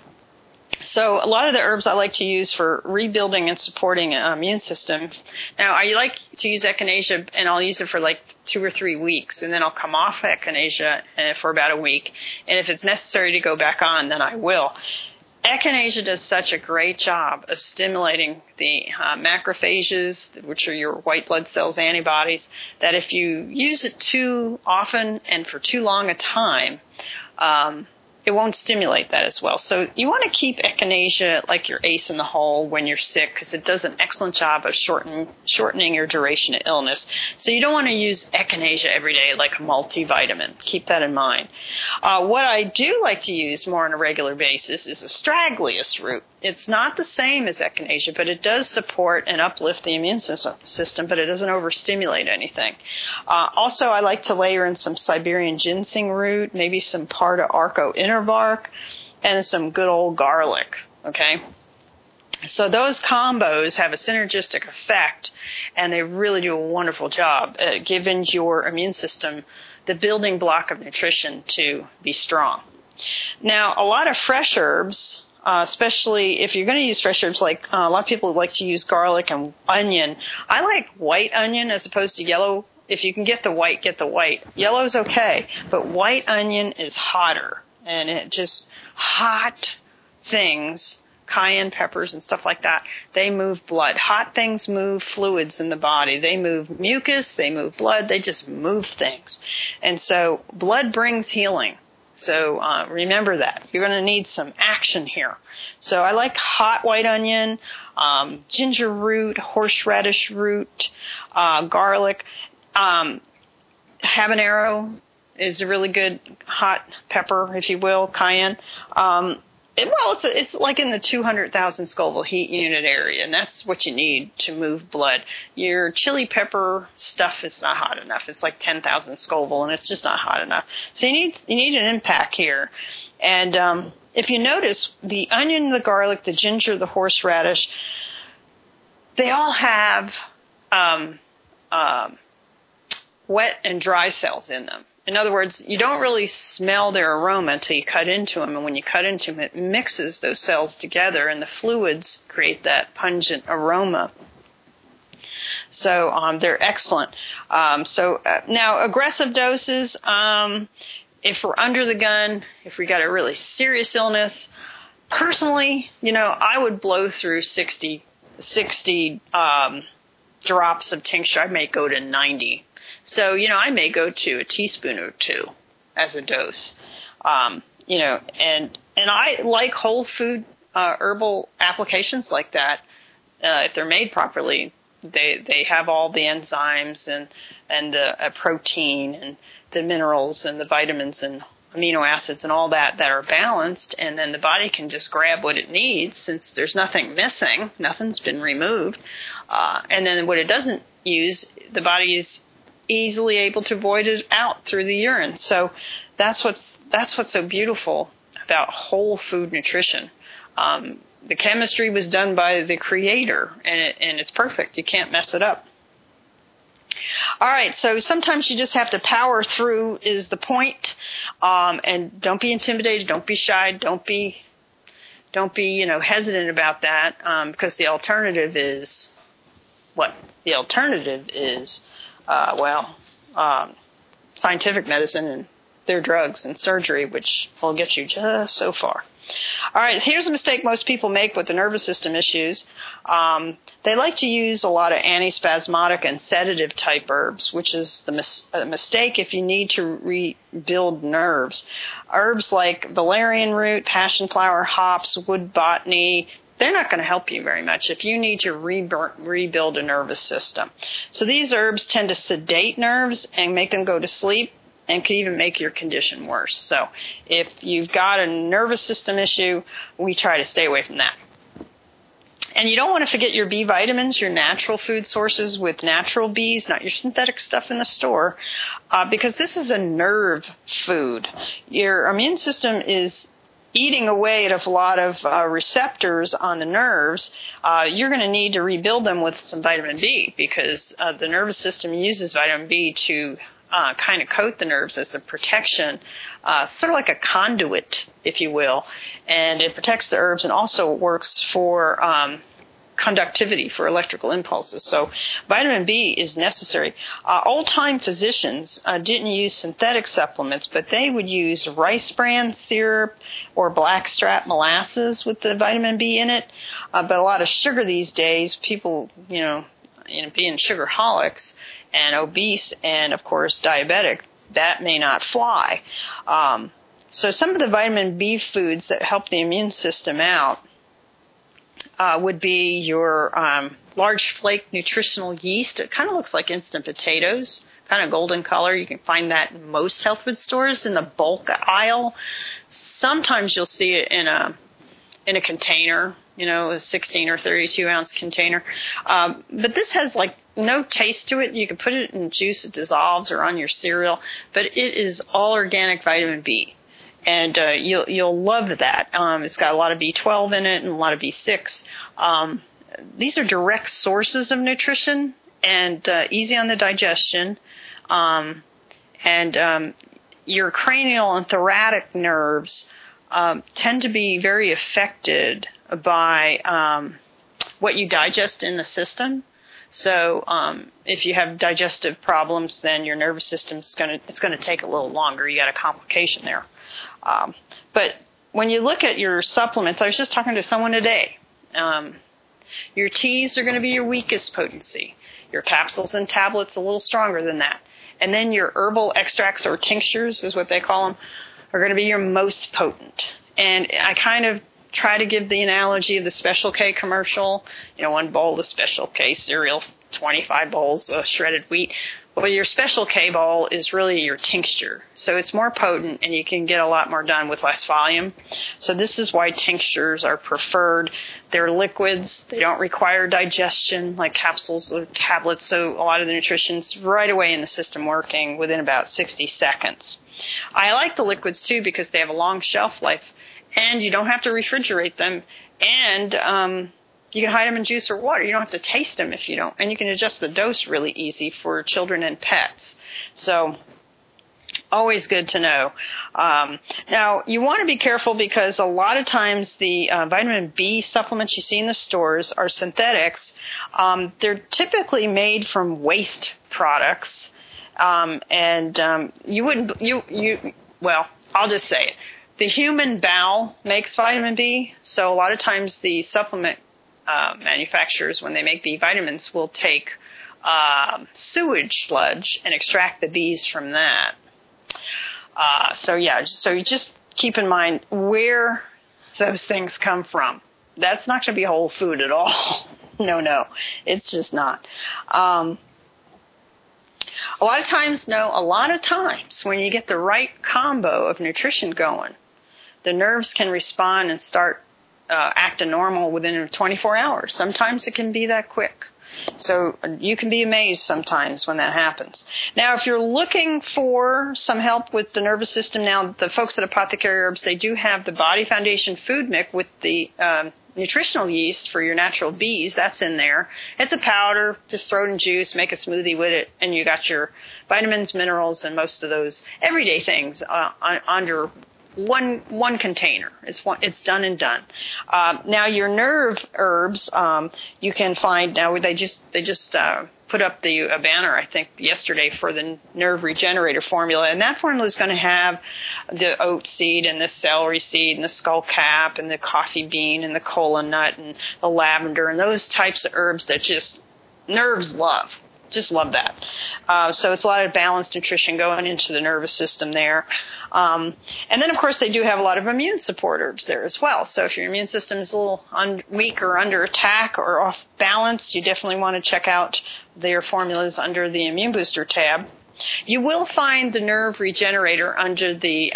So a lot of the herbs I like to use for rebuilding and supporting an immune system. Now, I like to use echinacea, and I'll use it for like 2 or 3 weeks, and then I'll come off echinacea for about a week. And if it's necessary to go back on, then I will. Echinacea does such a great job of stimulating the macrophages, which are your white blood cells antibodies, that if you use it too often and for too long a time, it won't stimulate that as well. So you want to keep echinacea like your ace in the hole when you're sick, because it does an excellent job of shortening your duration of illness. So you don't want to use echinacea every day like a multivitamin. Keep that in mind. What I do like to use more on a regular basis is astragalus root. It's not the same as echinacea, but it does support and uplift the immune system, but it doesn't overstimulate anything. Also, I like to layer in some Siberian ginseng root, maybe some Parda Arco innerbark, and some good old garlic, okay? So those combos have a synergistic effect, and they really do a wonderful job at giving your immune system the building block of nutrition to be strong. Now, a lot of fresh herbs, especially if you're going to use fresh herbs, like a lot of people like to use garlic and onion. I like white onion as opposed to yellow. If you can get the white, get the white. Yellow's okay, but white onion is hotter, and it just hot things, cayenne peppers and stuff like that, they move blood. Hot things move fluids in the body. They move mucus, they move blood, they just move things. And so blood brings healing. So remember that. You're going to need some action here. So I like hot white onion, ginger root, horseradish root, garlic. Habanero is a really good hot pepper, if you will, cayenne. It's like in the 200,000 Scoville heat unit area, and that's what you need to move blood. Your chili pepper stuff is not hot enough. It's like 10,000 Scoville, and it's just not hot enough. So you need an impact here. And if you notice, the onion, the garlic, the ginger, the horseradish, they all have wet and dry cells in them. In other words, you don't really smell their aroma until you cut into them, and when you cut into them, it mixes those cells together, and the fluids create that pungent aroma. So they're excellent. Now, aggressive doses, if we're under the gun, if we got a really serious illness, personally, I would blow through 60 drops of tincture. I may go to 90. So, I may go to a teaspoon or two as a dose. And I like whole food herbal applications like that. If they're made properly, they have all the enzymes and the protein and the minerals and the vitamins and amino acids and all that are balanced, and then the body can just grab what it needs since there's nothing missing, nothing's been removed. And then what it doesn't use, the body is easily able to void it out through the urine. So that's what's so beautiful about whole food nutrition. The chemistry was done by the creator, and it's perfect. You can't mess it up. All right, so sometimes you just have to power through is the point. And don't be intimidated, don't be shy, don't be hesitant about that, because the alternative is what? The alternative is scientific medicine and their drugs and surgery, which will get you just so far. All right, here's a mistake most people make with the nervous system issues. They like to use a lot of antispasmodic and sedative type herbs, which is a mistake if you need to rebuild nerves. Herbs like valerian root, passion flower, hops, wood botany, they're not going to help you very much if you need to rebuild a nervous system. So these herbs tend to sedate nerves and make them go to sleep, and can even make your condition worse. So if you've got a nervous system issue, we try to stay away from that. And you don't want to forget your B vitamins, your natural food sources with natural Bs, not your synthetic stuff in the store, because this is a nerve food. Your immune system is eating away at a lot of receptors on the nerves. You're going to need to rebuild them with some vitamin B, because the nervous system uses vitamin B to kind of coat the nerves as a protection, sort of like a conduit, if you will. And it protects the herbs and also works for conductivity, for electrical impulses. So vitamin B is necessary. Old-time physicians didn't use synthetic supplements, but they would use rice bran syrup or blackstrap molasses with the vitamin B in it. But a lot of sugar these days, people, being sugarholics and obese and, of course, diabetic, that may not fly. So some of the vitamin B foods that help the immune system out would be your large flake nutritional yeast. It kind of looks like instant potatoes, kind of golden color. You can find that in most health food stores in the bulk aisle. Sometimes you'll see it in a container, a 16 or 32 ounce container. But this has like no taste to it. You can put it in juice, it dissolves, or on your cereal. But it is all organic vitamin B. And you'll love that. It's got a lot of B12 in it and a lot of B6. These are direct sources of nutrition and easy on the digestion. Your cranial and thoracic nerves tend to be very affected by what you digest in the system. So if you have digestive problems, then your nervous system's going to take a little longer. You got a complication there. But when you look at your supplements, I was just talking to someone today. Your teas are going to be your weakest potency. Your capsules and tablets a little stronger than that. And then your herbal extracts or tinctures is what they call them are going to be your most potent. And I kind of try to give the analogy of the Special K commercial. 1 bowl of Special K cereal, 25 bowls of shredded wheat. Well, your Special K bowl is really your tincture. So it's more potent and you can get a lot more done with less volume. So this is why tinctures are preferred. They're liquids. They don't require digestion like capsules or tablets. So a lot of the nutrition's right away in the system working within about 60 seconds. I like the liquids too because they have a long shelf life and you don't have to refrigerate them. And you can hide them in juice or water. You don't have to taste them if you don't. And you can adjust the dose really easy for children and pets. So always good to know. Now, you want to be careful because a lot of times the vitamin B supplements you see in the stores are synthetics. They're typically made from waste products. Well, I'll just say it. The human bowel makes vitamin B. So a lot of times the supplement manufacturers, when they make B vitamins, will take sewage sludge and extract the Bs from that. So you just keep in mind where those things come from. That's not going to be whole food at all. No, it's just not. A lot of times when you get the right combo of nutrition going, the nerves can respond and start acting normal within 24 hours. Sometimes it can be that quick. So you can be amazed sometimes when that happens. Now, if you're looking for some help with the nervous system, now the folks at Apothecary Herbs, they do have the Body Foundation Food Mix with the nutritional yeast for your natural Bs. That's in there. It's a powder. Just throw it in juice, make a smoothie with it, and you got your vitamins, minerals, and most of those everyday things under one container. It's done and done. Now your nerve herbs, you can find now. They just put up the banner, I think, yesterday for the Nerve Regenerator formula, and that formula is going to have the oat seed and the celery seed and the skullcap and the coffee bean and the kola nut and the lavender and those types of herbs that just nerves love. Just love that. So it's a lot of balanced nutrition going into the nervous system there. And then, of course, they do have a lot of immune support herbs there as well. So if your immune system is a little weak or under attack or off balance, you definitely want to check out their formulas under the Immune Booster tab. You will find the Nerve Regenerator under the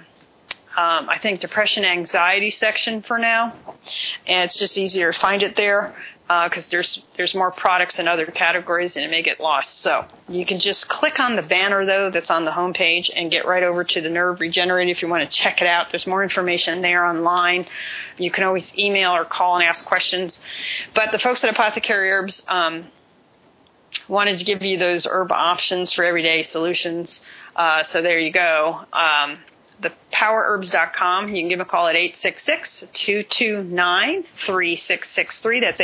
I think depression anxiety section for now, and it's just easier to find it there because there's more products in other categories and it may get lost. So you can just click on the banner though that's on the homepage and get right over to the Nerve Regenerator if you want to check it out. There's more information there online. You can always email or call and ask questions. But the folks at Apothecary Herbs wanted to give you those herb options for everyday solutions. So there you go. ThePowerHerbs.com. You can give a call at 866-229-3663. That's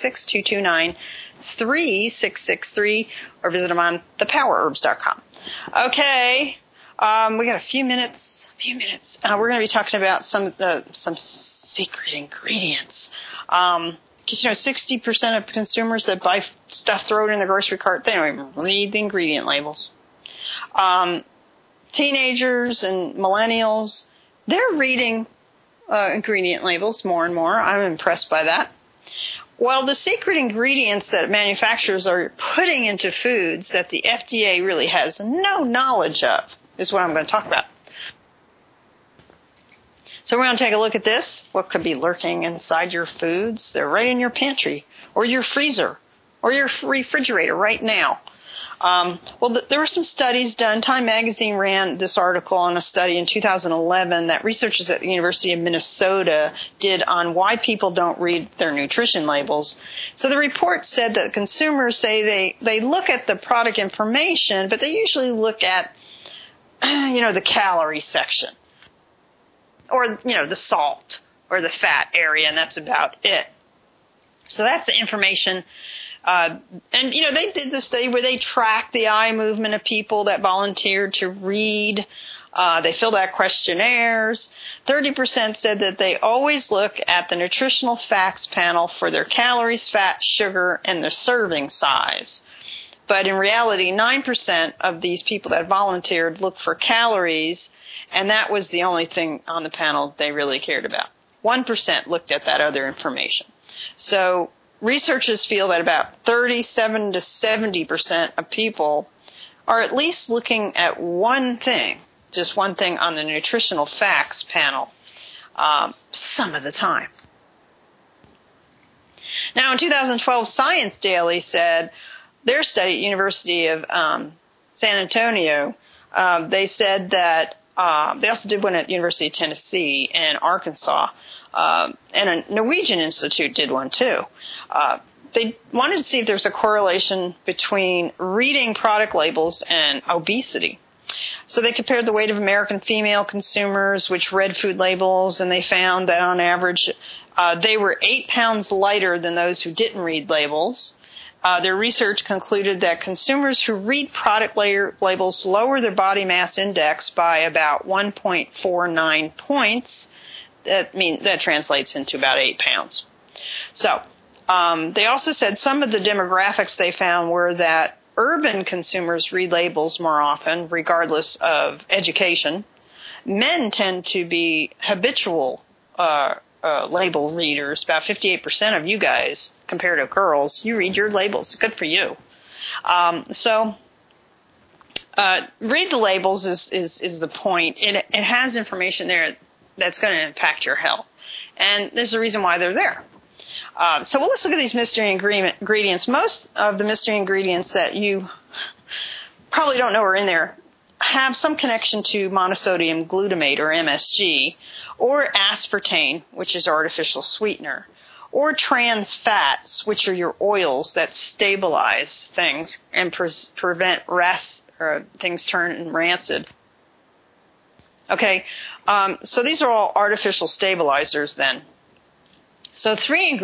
866-229-3663. Or visit them on ThePowerHerbs.com. Okay. We got a few minutes. We're going to be talking about some secret ingredients. Because, 60% of consumers that buy stuff, throw it in the grocery cart, they don't even read the ingredient labels. Teenagers and millennials they're reading ingredient labels more and more. I'm impressed by that. Well, the secret ingredients that manufacturers are putting into foods that the FDA really has no knowledge of is what I'm going to talk about. So we're going to take a look at this. What could be lurking inside your foods? They're right in your pantry or your freezer or your refrigerator right now. There were some studies done. Time Magazine ran this article on a study in 2011 that researchers at the University of Minnesota did on why people don't read their nutrition labels. So the report said that consumers say they look at the product information, but they usually look at, the calorie section or, the salt or the fat area, and that's about it. So that's the information. They did this study where they tracked the eye movement of people that volunteered to read. They filled out questionnaires. 30% said that they always look at the nutritional facts panel for their calories, fat, sugar, and their serving size. But in reality, 9% of these people that volunteered looked for calories, and that was the only thing on the panel they really cared about. 1% looked at that other information. So researchers feel that about 37 to 70% of people are at least looking at one thing, just one thing on the nutritional facts panel, some of the time. Now, in 2012, Science Daily said their study at University of San Antonio, they said that they also did one at University of Tennessee and Arkansas. And a Norwegian institute did one too. They wanted to see if there's a correlation between reading product labels and obesity. So they compared the weight of American female consumers which read food labels, and they found that on average they were 8 pounds lighter than those who didn't read labels. Their research concluded that consumers who read product labels lower their body mass index by about 1.49 points. That translates into about 8 pounds. So they also said some of the demographics they found were that urban consumers read labels more often, regardless of education. Men tend to be habitual label readers. About 58% of you guys, compared to girls, you read your labels. Good for you. Read the labels is the point. It has information there that's going to impact your health. And there's a reason why they're there. So let's look at these mystery ingredients. Most of the mystery ingredients that you probably don't know are in there have some connection to monosodium glutamate, or MSG, or aspartame, which is artificial sweetener, or trans fats, which are your oils that stabilize things and prevent things turning rancid. Okay, so these are all artificial stabilizers then. So these three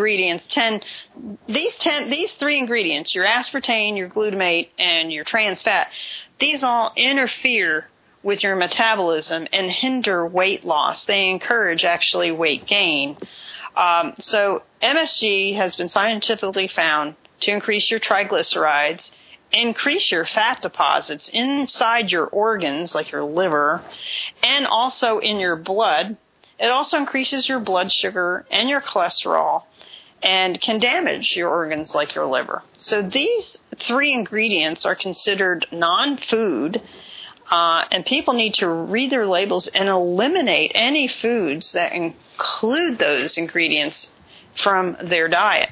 ingredients, your aspartame, your glutamate, and your trans fat, these all interfere with your metabolism and hinder weight loss. They encourage actually weight gain. So MSG has been scientifically found to increase your triglycerides, increase your fat deposits inside your organs, like your liver, and also in your blood. It also increases your blood sugar and your cholesterol and can damage your organs like your liver. So these three ingredients are considered non-food, and people need to read their labels and eliminate any foods that include those ingredients from their diet.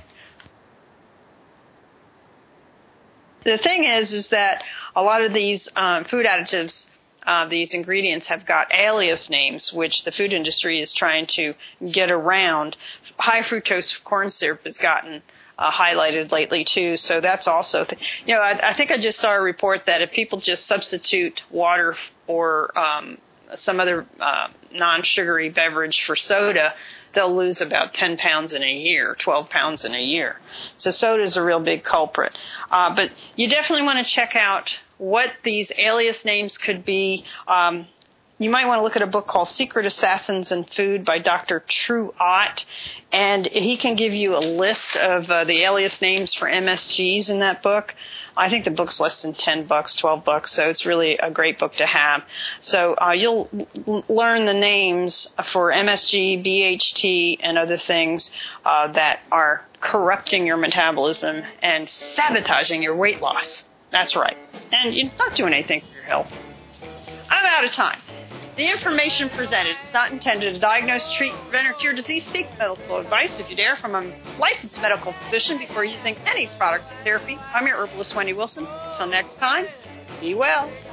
The thing is that a lot of these food additives, these ingredients have got alias names, which the food industry is trying to get around. High fructose corn syrup has gotten highlighted lately too, so that's also I think I just saw a report that if people just substitute water or some other non-sugary beverage for soda, they'll lose about 10 pounds in a year, 12 pounds in a year. So soda is a real big culprit. But you definitely want to check out what these alias names could be. you might want to look at a book called Secret Assassins in Food by Dr. True Ott, and he can give you a list of the alias names for MSGs in that book. I think the book's less than $10, $12, so it's really a great book to have. So you'll learn the names for MSG, BHT, and other things that are corrupting your metabolism and sabotaging your weight loss. That's right. And you're not doing anything for your health. I'm out of time. The information presented is not intended to diagnose, treat, prevent, or cure disease. Seek medical advice, if you dare, from a licensed medical physician before using any product or therapy. I'm your herbalist, Wendy Wilson. Until next time, be well.